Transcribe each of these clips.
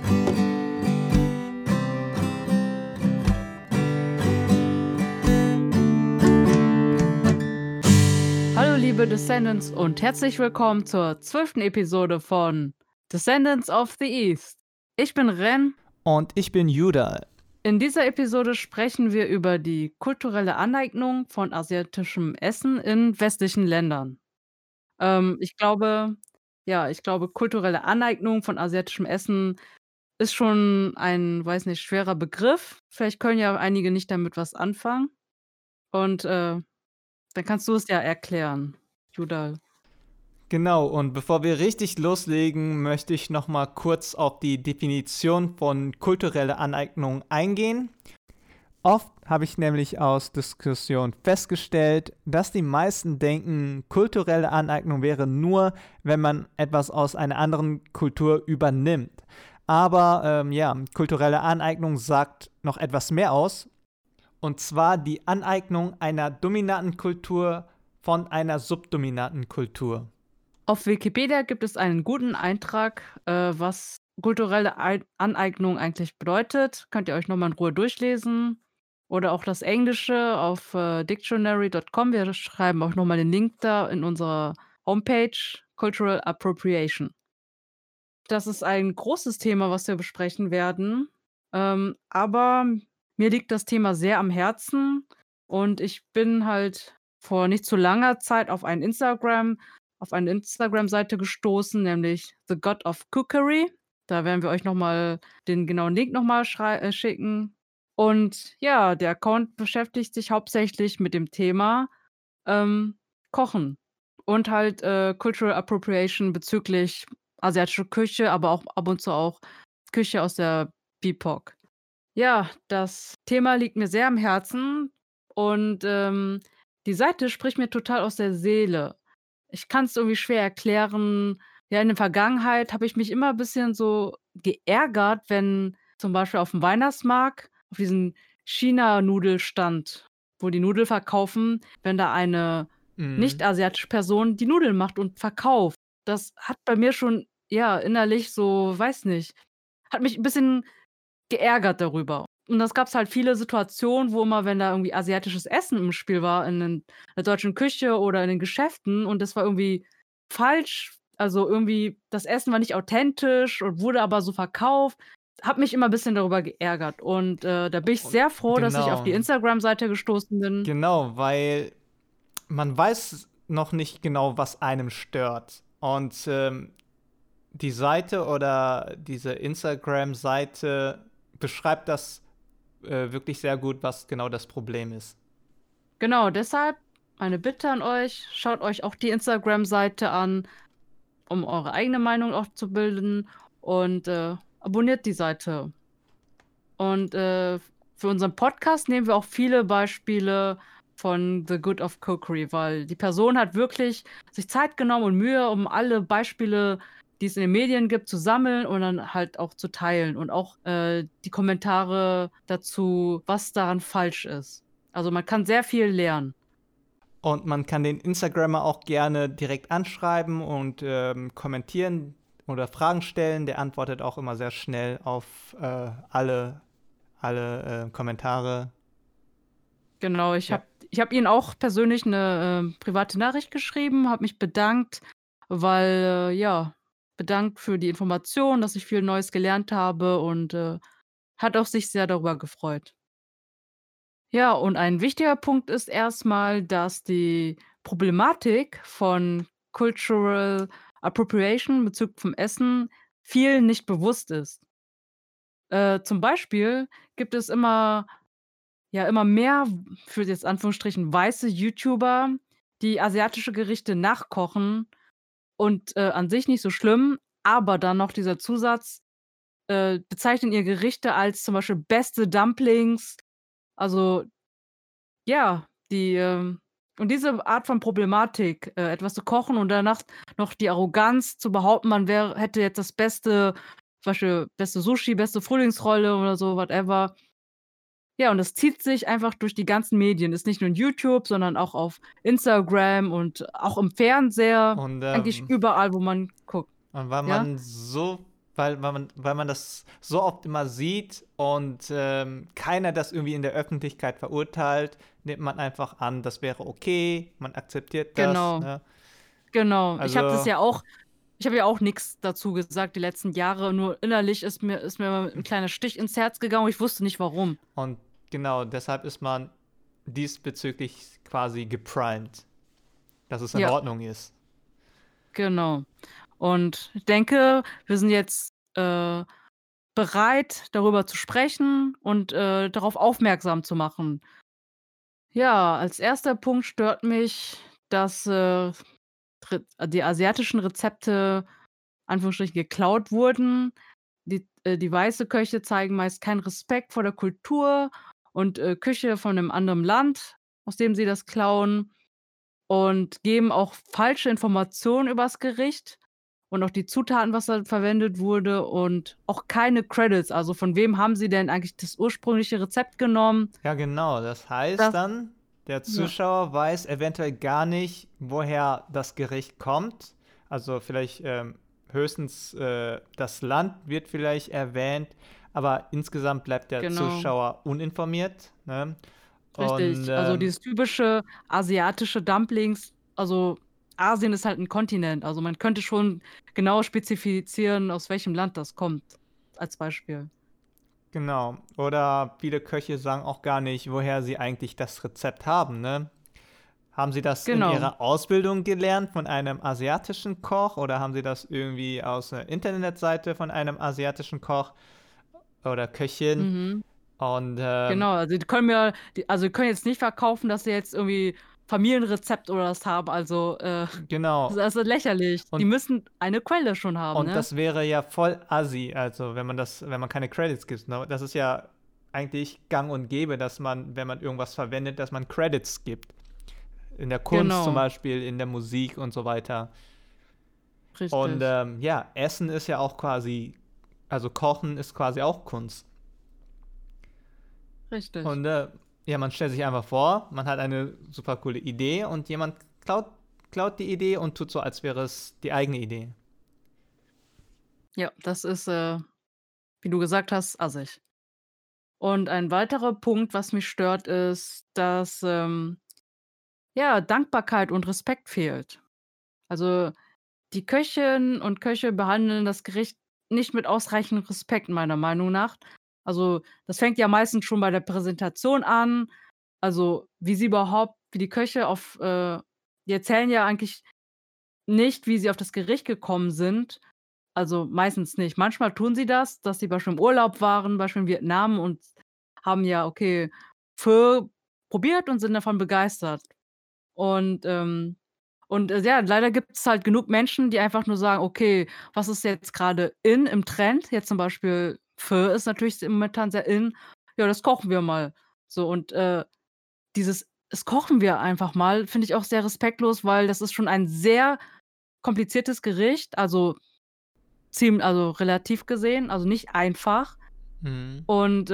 Hallo liebe Descendants und herzlich willkommen zur 12. Episode von Descendants of the East. Ich bin Ren. Und ich bin Judah. In dieser Episode sprechen wir über die kulturelle Aneignung von asiatischem Essen in westlichen Ländern. Ich glaube, kulturelle Aneignung von asiatischem Essen ist schon ein, weiß nicht, schwerer Begriff. Vielleicht können ja einige nicht damit was anfangen. Und dann kannst du es ja erklären, Judah. Genau, und bevor wir richtig loslegen, möchte ich noch mal kurz auf die Definition von kultureller Aneignung eingehen. Oft habe ich nämlich aus Diskussionen festgestellt, dass die meisten denken, kulturelle Aneignung wäre nur, wenn man etwas aus einer anderen Kultur übernimmt. Aber kulturelle Aneignung sagt noch etwas mehr aus. Und zwar die Aneignung einer dominanten Kultur von einer subdominanten Kultur. Auf Wikipedia gibt es einen guten Eintrag, was kulturelle Aneignung eigentlich bedeutet. Könnt ihr euch nochmal in Ruhe durchlesen. Oder auch das Englische auf dictionary.com. Wir schreiben auch nochmal den Link da in unserer Homepage, Cultural Appropriation. Das ist ein großes Thema, was wir besprechen werden. Aber mir liegt das Thema sehr am Herzen. Und ich bin halt vor nicht zu langer Zeit auf eine Instagram-Seite gestoßen, nämlich The God of Cookery. Da werden wir euch nochmal den genauen Link nochmal schicken. Und ja, der Account beschäftigt sich hauptsächlich mit dem Thema Kochen und halt Cultural Appropriation bezüglich asiatischer Küche, aber auch ab und zu auch Küche aus der BIPOC. Ja, das Thema liegt mir sehr am Herzen und die Seite spricht mir total aus der Seele. Ich kann es irgendwie schwer erklären. Ja, in der Vergangenheit habe ich mich immer ein bisschen so geärgert, wenn zum Beispiel auf dem Weihnachtsmarkt auf diesen China-Nudelstand, wo die Nudeln verkaufen, wenn da eine nicht-asiatische Person die Nudeln macht und verkauft. Das hat bei mir schon, ja, innerlich so, weiß nicht, hat mich ein bisschen geärgert darüber. Und das gab's halt viele Situationen, wo immer, wenn da irgendwie asiatisches Essen im Spiel war in der deutschen Küche oder in den Geschäften und das war irgendwie falsch, also irgendwie das Essen war nicht authentisch und wurde aber so verkauft, habe mich immer ein bisschen darüber geärgert. Und da bin ich sehr froh, dass ich auf die Instagram-Seite gestoßen bin. Genau, weil man weiß noch nicht genau, was einem stört. Und die Seite oder diese Instagram-Seite beschreibt das wirklich sehr gut, was genau das Problem ist. Genau, deshalb eine Bitte an euch, schaut euch auch die Instagram-Seite an, um eure eigene Meinung auch zu bilden und abonniert die Seite. Und für unseren Podcast nehmen wir auch viele Beispiele von The Good of Cookery, weil die Person hat wirklich sich Zeit genommen und Mühe, um alle Beispiele, die es in den Medien gibt, zu sammeln und dann halt auch zu teilen und auch die Kommentare dazu, was daran falsch ist. Also man kann sehr viel lernen. Und man kann den Instagrammer auch gerne direkt anschreiben und kommentieren oder Fragen stellen. Der antwortet auch immer sehr schnell auf alle Kommentare. Genau, ich hab Ihnen auch persönlich eine private Nachricht geschrieben, habe mich bedankt, weil, bedankt für die Information, dass ich viel Neues gelernt habe und hat auch sich sehr darüber gefreut. Ja, und ein wichtiger Punkt ist erstmal, dass die Problematik von Cultural Appropriation bezüglich vom Essen vielen nicht bewusst ist. Zum Beispiel gibt es immer mehr, für jetzt Anführungsstrichen, weiße YouTuber, die asiatische Gerichte nachkochen und an sich nicht so schlimm, aber dann noch dieser Zusatz, bezeichnen ihre Gerichte als zum Beispiel beste Dumplings. Also, ja, und diese Art von Problematik, etwas zu kochen und danach noch die Arroganz zu behaupten, man hätte jetzt das beste, zum Beispiel beste Sushi, beste Frühlingsrolle oder so, whatever. Ja, und das zieht sich einfach durch die ganzen Medien. Ist nicht nur in YouTube, sondern auch auf Instagram und auch im Fernseher. Und Eigentlich überall, wo man guckt. weil Ja? man so weil man das so oft immer sieht und keiner das irgendwie in der Öffentlichkeit verurteilt, nimmt man einfach an, das wäre okay, man akzeptiert das. Genau, Ne? genau. Also, Ich habe ja auch nichts dazu gesagt die letzten Jahre, nur innerlich ist mir ein kleiner Stich ins Herz gegangen und ich wusste nicht warum. und genau, deshalb ist man diesbezüglich quasi geprimed, dass es in Ja, Ordnung ist. genau. Und ich denke, wir sind jetzt bereit, darüber zu sprechen und darauf aufmerksam zu machen. Ja, als erster Punkt stört mich, dass die asiatischen Rezepte Anführungsstrichen geklaut wurden. Die weiße Köche zeigen meist keinen Respekt vor der Kultur und Küche von 'nem anderen Land, aus dem sie das klauen, und geben auch falsche Informationen übers Gericht und auch die Zutaten, was da verwendet wurde, und auch keine Credits. Also, von wem haben sie denn eigentlich das ursprüngliche Rezept genommen? Ja, genau. Das heißt Das dann, der Ja, Zuschauer weiß eventuell gar nicht, woher das Gericht kommt. Also vielleicht höchstens das Land wird vielleicht erwähnt, aber insgesamt bleibt der genau. Zuschauer uninformiert. Ne? Und Richtig. Also, dieses typische asiatische Dumplings, also, Asien ist halt 'n Kontinent. Also, man könnte schon genau spezifizieren, aus welchem Land das kommt, als Beispiel. genau. Oder viele Köche sagen auch gar nicht, woher sie eigentlich das Rezept haben. Ne? Haben Sie das in Genau. Ihrer Ausbildung gelernt von einem asiatischen Koch oder haben Sie das irgendwie aus einer Internetseite von einem asiatischen Koch oder Köchin? Mhm. Und Genau, also, die können jetzt nicht verkaufen, dass sie jetzt irgendwie Familienrezept oder was haben. Also, genau. das ist lächerlich. Die Und, müssen eine Quelle schon haben, und ne? das wäre ja voll assi, also wenn man keine Credits gibt. Ne? Das ist ja eigentlich gang und gäbe, dass man, wenn man irgendwas verwendet, dass man Credits gibt. In der Kunst zum Genau, Beispiel, in der Musik und so weiter. Und richtig, ja, Essen ist ja auch quasi, also Kochen ist quasi auch Kunst. richtig. Und ja, man stellt sich einfach vor, man hat eine super coole Idee und jemand klaut die Idee und tut so, als wäre es die eigene Idee. Ja, das ist, wie du gesagt hast, assig. Und ein weiterer Punkt, was mich stört, ist, dass, ja, Dankbarkeit und Respekt fehlt. Also, die Köchinnen und Köche behandeln das Gericht nicht mit ausreichend Respekt, meiner Meinung nach. Also, das fängt ja meistens schon bei der Präsentation an. Also, wie die Köche die erzählen ja eigentlich nicht, wie sie auf das Gericht gekommen sind. Also, meistens nicht. Manchmal tun sie das, dass sie beispielsweise im Urlaub waren, Beispiel in Vietnam, und haben ja, okay, Pho probiert und sind davon begeistert. Und, ja, leider gibt's halt genug Menschen, die einfach nur sagen: „Okay, was ist jetzt grade im Trend?" Jetzt zum Beispiel Pho ist natürlich momentan sehr in. Ja, das kochen wir mal. So, und, das kochen wir einfach mal, finde ich auch sehr respektlos, weil das ist schon ein sehr kompliziertes Gericht, also relativ gesehen, also nicht einfach. Mhm. Und,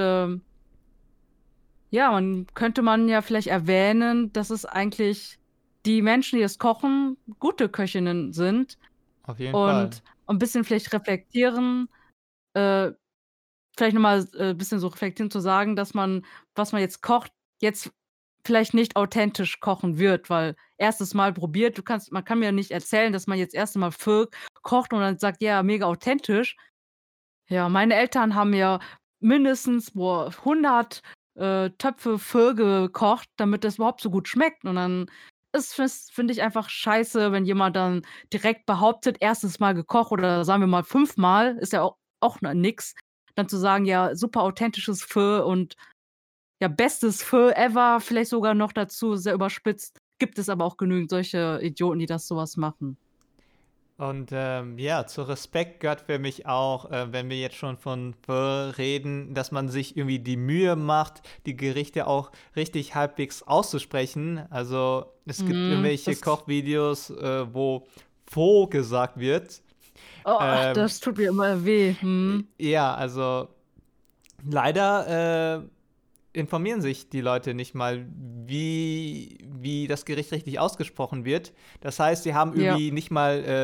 ja, man ja vielleicht erwähnen, dass es eigentlich die Menschen, die es kochen, gute Köchinnen sind, Auf jeden Fall. und 'n bisschen vielleicht reflektieren, äh, vielleicht noch mal, bisschen so reflektieren, zu sagen, dass man, was man jetzt kocht, jetzt vielleicht nicht authentisch kochen wird, weil erstes Mal probiert, man kann mir nicht erzählen, dass man jetzt erste Mal Pho kocht und dann sagt: „Ja, mega authentisch." Ja, meine Eltern haben ja mindestens, 100, Töpfe Pho gekocht, damit das überhaupt so gut schmeckt. Und dann finde ich einfach scheiße, wenn jemand dann direkt behauptet, erstes Mal gekocht oder sagen wir mal fünfmal, ist ja auch nix. Dann zu sagen: „Ja, super authentisches Pho und ja, bestes Pho ever", vielleicht sogar noch dazu, sehr überspitzt. Gibt es aber auch genügend solche Idioten, die so was machen. Und ja, zu Respekt gehört für mich auch, wenn wir jetzt schon von Pho reden, dass man sich irgendwie die Mühe macht, die Gerichte auch richtig halbwegs auszusprechen. Also es gibt Mhm, irgendwelche Kochvideos, wo Pho gesagt wird. oh, ach, Ähm, das tut mir immer weh. Mhm. ja, also leider informieren sich die Leute nicht mal, wie das Gericht richtig ausgesprochen wird. Das heißt, sie haben Ja. irgendwie nicht mal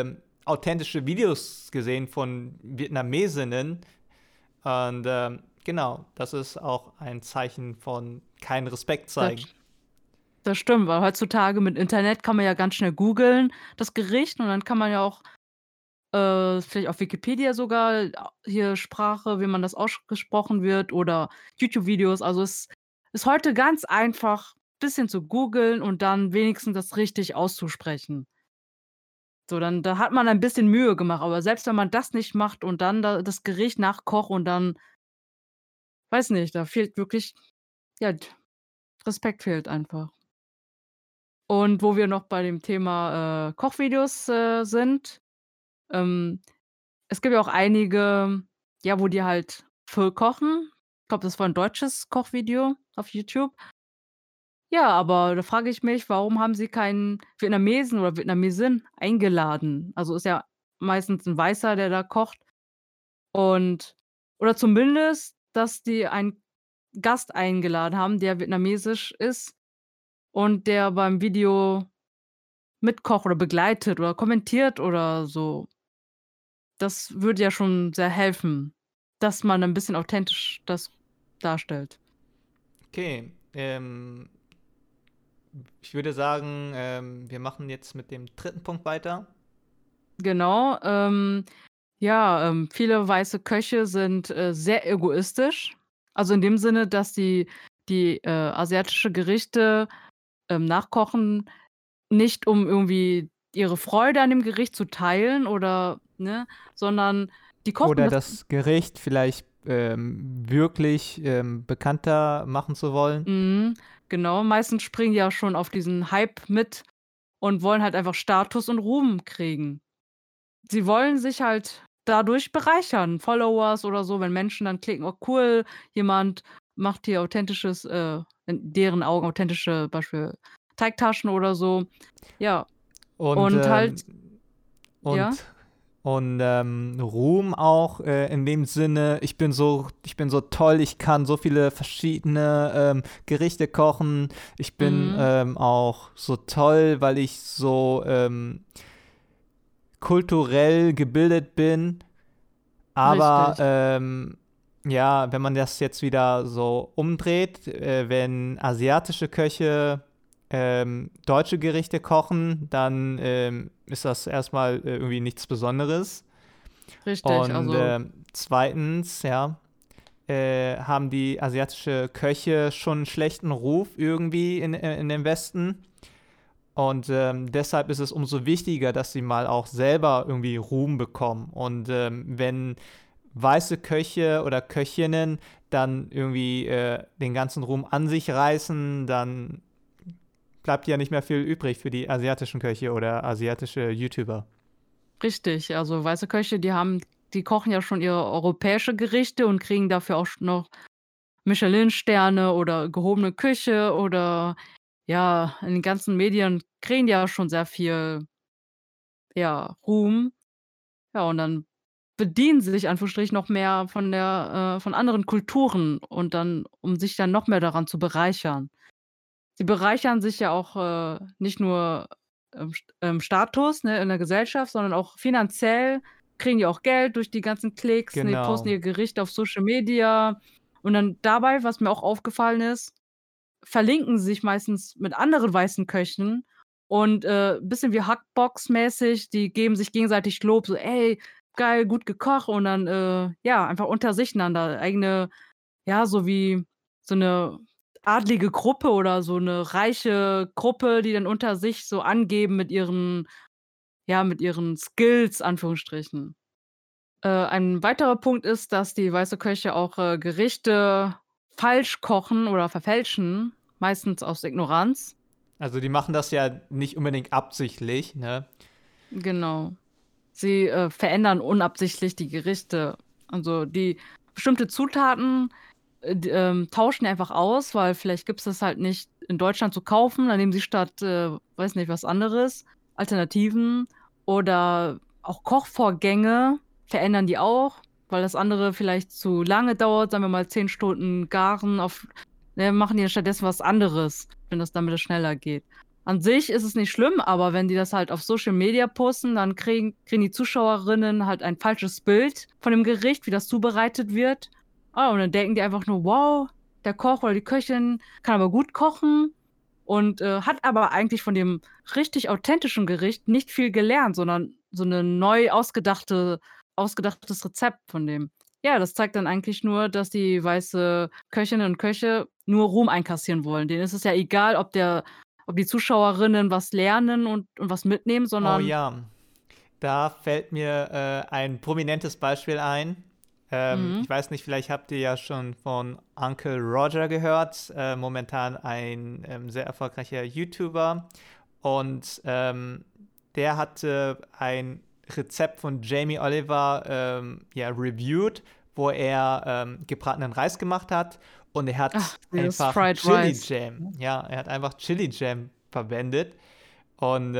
authentische Videos gesehen von Vietnamesinnen. Und genau, das ist auch ein Zeichen von keinen Respekt Das, zeigen. das stimmt, weil heutzutage mit Internet kann man ja ganz schnell googeln, das Gericht, und dann kann man ja auch vielleicht auf Wikipedia sogar hier Sprache, wie man das ausgesprochen wird, oder YouTube-Videos. Also, es ist heute ganz einfach, bisschen zu googeln und dann wenigstens das richtig auszusprechen. So, dann da hat man ein bisschen Mühe gemacht, aber selbst wenn man das nicht macht und dann da das Gericht nachkocht und dann weiß nicht, da fehlt wirklich, ja, Respekt fehlt einfach. Und wo wir noch bei dem Thema, Kochvideos, sind, ähm, es gibt ja auch einige, ja, wo die halt Pho kochen. Ich glaube, das war 'n deutsches Kochvideo auf YouTube. Ja, aber da frage ich mich, warum haben sie keinen Vietnamesen oder Vietnamesin eingeladen? Also, ist ja meistens 'n Weißer, der da kocht, und oder zumindest, dass die einen Gast eingeladen haben, der vietnamesisch ist und der beim Video mitkocht oder begleitet oder kommentiert oder so. Das würde ja schon sehr helfen, dass man 'n bisschen authentisch das darstellt. Okay, ich würde sagen, wir machen jetzt mit dem dritten Punkt weiter. Genau, ja, viele weiße Köche sind, sehr egoistisch. Also, in dem Sinne, dass die asiatische Gerichte, nachkochen, nicht um irgendwie ihre Freude an dem Gericht zu teilen oder ne, sondern die kochen Oder das. das Gericht vielleicht wirklich bekannter machen zu wollen. Mhm, genau. Meistens springen die ja schon auf diesen Hype mit und wollen halt einfach Status und Ruhm kriegen. Sie wollen sich halt dadurch bereichern, Followers oder so, wenn Menschen dann klicken: „Oh cool, jemand macht hier authentisches in deren Augen authentische Beispiel Teigtaschen oder so." Ja, Und, und halt ja? und, Ruhm auch in dem Sinne, ich bin so toll, ich kann so viele verschiedene Gerichte kochen. Ich bin Mhm, auch so toll, weil ich so kulturell gebildet bin. Aber richtig, ja, wenn man das jetzt wieder so umdreht, wenn asiatische Köche deutsche Gerichte kochen, dann ist das erstmal irgendwie nichts Besonderes. richtig. Und Also zweitens, ja, haben die asiatische Köche schon einen schlechten Ruf irgendwie in dem Westen. Und deshalb ist es umso wichtiger, dass sie mal auch selber irgendwie Ruhm bekommen. Und wenn weiße Köche oder Köchinnen dann irgendwie den ganzen Ruhm an sich reißen, dann bleibt ja nicht mehr viel übrig für die asiatischen Köche oder asiatische YouTuber. richtig. Also weiße Köche, die kochen ja schon ihre europäische Gerichte und kriegen dafür auch noch Michelin-Sterne oder gehobene Küche oder ja, in den ganzen Medien kriegen die ja schon sehr viel, ja, Ruhm. Ja, und dann bedienen sie sich Anführungsstrichen noch mehr von anderen Kulturen und dann um sich dann noch mehr daran zu bereichern. Sie bereichern sich ja auch, nicht nur Status, ne, in der Gesellschaft, sondern auch finanziell kriegen die auch Geld durch die ganzen Klicks, ne, posten Genau. ihr Gericht auf Social Media und dann dabei, was mir auch aufgefallen ist, verlinken sie sich meistens mit anderen weißen Köchen und, bisschen wie Hackbox-mäßig, die geben sich gegenseitig Lob, so: „Ey, geil, gut gekocht", und dann, ja, einfach unter sich einander eigene, ja, so wie so 'ne adlige Gruppe oder so 'ne reiche Gruppe, die dann unter sich so angeben mit ihren, ja, mit ihren Skills, Anführungsstrichen. Ein weiterer Punkt ist, dass die weiße Köche auch, Gerichte falsch kochen oder verfälschen, meistens aus Ignoranz. Also die machen das ja nicht unbedingt absichtlich, ne? Genau. Sie, verändern unabsichtlich die Gerichte. Also, die bestimmte Zutaten, tauschen die einfach aus, weil vielleicht gibt's das halt nicht in Deutschland zu kaufen. Dann nehmen sie statt, weiß nicht, was anderes, Alternativen, oder auch Kochvorgänge verändern die auch, weil das andere vielleicht zu lange dauert, sagen wir mal 10 Stunden garen auf, ne, machen die stattdessen was anderes, wenn das damit es schneller geht. an sich ist es nicht schlimm, aber wenn die das halt auf Social Media posten, dann kriegen die Zuschauerinnen halt ein falsches Bild von dem Gericht, wie das zubereitet wird. Und dann denken die einfach nur, wow, der Koch oder die Köchin kann aber gut kochen und hat aber eigentlich von dem richtig authentischen Gericht nicht viel gelernt, sondern so eine neu ausgedachtes Rezept von dem. Ja, das zeigt dann eigentlich nur, dass die weiße Köchinnen und Köche nur Ruhm einkassieren wollen. Denen ist es ja egal, ob die Zuschauerinnen was lernen und was mitnehmen, Oh sondern ja, da fällt mir ein prominentes Beispiel ein. Ich mhm. weiß nicht, vielleicht habt ihr ja schon von Uncle Roger gehört, momentan ein sehr erfolgreicher YouTuber. Und der hatte ein Rezept von Jamie Oliver ja, reviewed, wo er gebratenen Reis gemacht hat. Und er Ach, hat dieses einfach Fried Chili Rice. Jam. Ja, er hat einfach Chili Jam verwendet. Und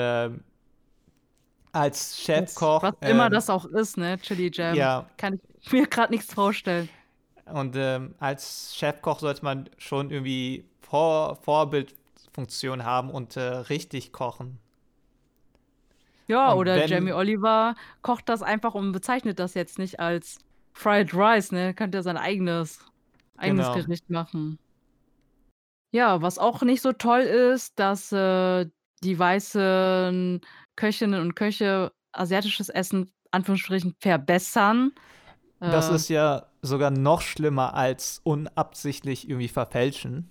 als Was Chefkoch, immer das auch ist, ne, Chili Jam. ja, Kann ich mir grad nichts vorstellen. und als Chefkoch sollte man schon irgendwie Vorbildfunktion haben und richtig kochen. Ja, Und oder Jamie wenn, Oliver kocht das einfach und bezeichnet das jetzt nicht als Fried Rice, ne? Könnte er sein eigenes genau, Gericht machen. Ja, was auch nicht so toll ist, dass, die weißen Köchinnen und Köche asiatisches Essen Anführungsstrichen verbessern. das Äh, ist ja sogar noch schlimmer als unabsichtlich irgendwie verfälschen.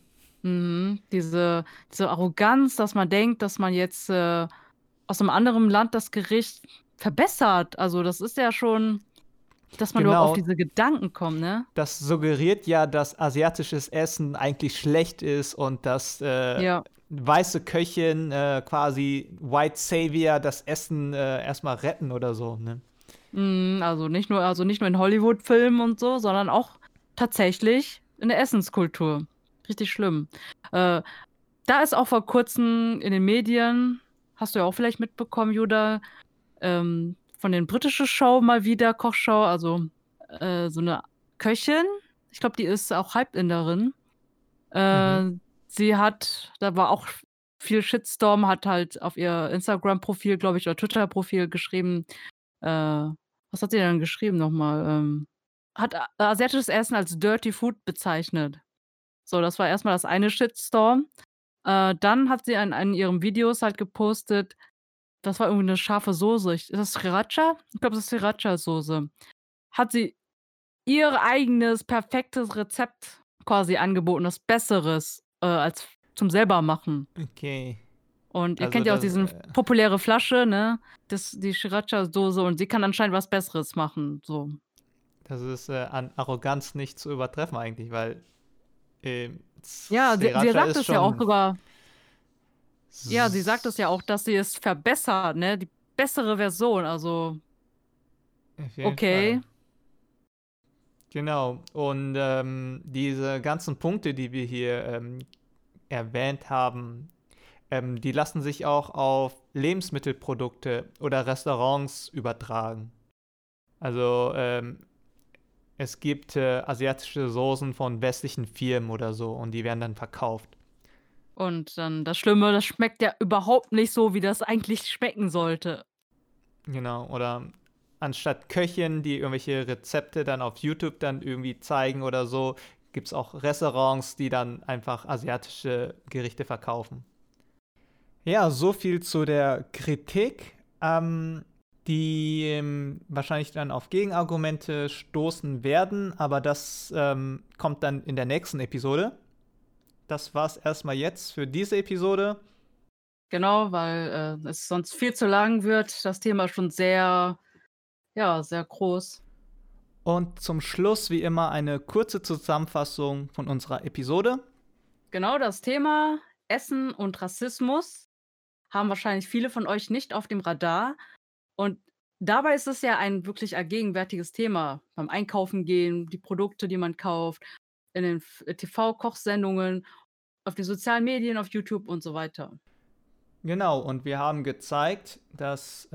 diese Arroganz, dass man denkt, dass man jetzt, aus 'nem anderen Land das Gericht verbessert. Also, das ist ja schon dass man überhaupt auf Genau, diese Gedanken kommt, ne? das suggeriert ja, dass asiatisches Essen eigentlich schlecht ist und dass Ja. weiße Köchin quasi White Savior das Essen erstmal retten oder so, ne? Also nicht nur in Hollywood-Filmen und so, sondern auch tatsächlich in der Essenskultur. Richtig schlimm. Äh, Da ist auch vor Kurzem in den Medien, hast du ja auch vielleicht mitbekommen, Judah, von den britische Show mal wieder, Kochshow, also, so 'ne Köchin, ich glaube, die ist auch Halbinderin. Mhm. Äh, da war auch viel Shitstorm, hat halt auf ihr Instagram-Profil, glaube ich, oder Twitter-Profil geschrieben, was hat sie denn geschrieben noch mal? Hat asiatisches Essen als Dirty Food bezeichnet. So, das war erst mal das eine Shitstorm. Dann hat sie in ihren Videos halt gepostet, das war irgendwie 'ne scharfe Soße. Ist das Sriracha? Ich glaube, das ist Sriracha-Soße. Hat sie ihr eigenes perfektes Rezept quasi angeboten, das Besseres, als zum selber machen. Okay. Und ihr Also kennt ja auch das, diesen populäre Flasche, ne? Die Sriracha-Soße und sie kann anscheinend was Besseres machen, so. das ist an Arroganz nicht zu übertreffen eigentlich, weil Ja, sie Sriracha sagt ist es ja auch schon sogar. Ja, sie sagt es ja auch, s- dass sie es verbessert, ne? Die bessere Version, also auf jeden Fall. okay. Genau. Und diese ganzen Punkte, die wir hier erwähnt haben, die lassen sich auch auf Lebensmittelprodukte oder Restaurants übertragen. Also es gibt asiatische Soßen von westlichen Firmen oder so und die werden dann verkauft. Und dann das Schlimme, das schmeckt ja überhaupt nicht so, wie das eigentlich schmecken sollte. Genau. Oder anstatt Köchinnen, die irgendwelche Rezepte dann auf YouTube dann irgendwie zeigen oder so, gibt es auch Restaurants, die dann einfach asiatische Gerichte verkaufen. Ja, so viel zu der Kritik, die wahrscheinlich dann auf Gegenargumente stoßen werden, aber das kommt dann in der nächsten Episode. Das war's erstmal jetzt für diese Episode. Genau, weil, es sonst viel zu lang wird. Das Thema ist schon sehr ja, sehr groß. Und zum Schluss wie immer eine kurze Zusammenfassung von unserer Episode. Genau das Thema Essen und Rassismus haben wahrscheinlich viele von euch nicht auf dem Radar. Und dabei ist es ja ein wirklich allgegenwärtiges Thema. Beim Einkaufen gehen, die Produkte, die man kauft, in den TV-Kochsendungen, auf den sozialen Medien, auf YouTube und so weiter. Genau, und wir haben gezeigt, dass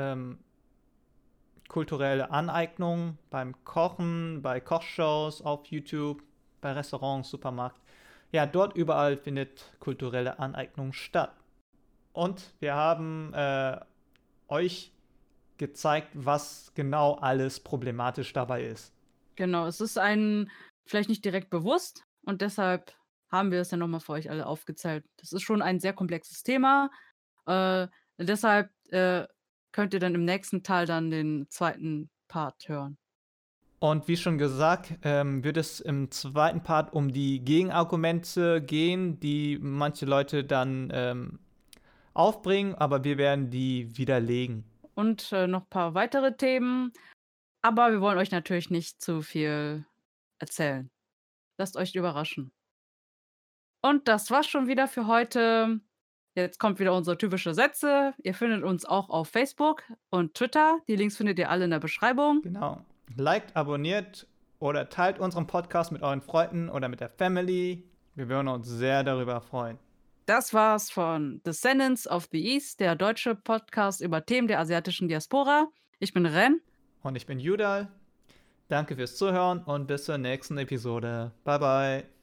kulturelle Aneignung beim Kochen, bei Kochshows auf YouTube, bei Restaurants, Supermarkt, ja, dort überall findet kulturelle Aneignung statt. Und wir haben euch gezeigt, was genau alles problematisch dabei ist. Genau, es ist einem vielleicht nicht direkt bewusst und deshalb haben wir es ja nochmal für euch alle aufgezählt. Das ist schon ein sehr komplexes Thema. Deshalb könnt ihr dann im nächsten Teil dann den zweiten Part hören. Und wie schon gesagt, wird es im zweiten Part um die Gegenargumente gehen, die manche Leute dann aufbringen, aber wir werden die widerlegen. Und noch ein paar weitere Themen, aber wir wollen euch natürlich nicht zu viel erzählen. Lasst euch überraschen. Und das war's schon wieder für heute. Jetzt kommt wieder unsere typische Sätze. Ihr findet uns auch auf Facebook und Twitter. Die Links findet ihr alle in der Beschreibung. Genau. Liked, abonniert oder teilt unseren Podcast mit euren Freunden oder mit der Family. Wir würden uns sehr darüber freuen. Das war's von Descendants of the East, der deutsche Podcast über Themen der asiatischen Diaspora. Ich bin Ren. Und ich bin Judal. Danke fürs Zuhören und bis zur nächsten Episode. Bye bye.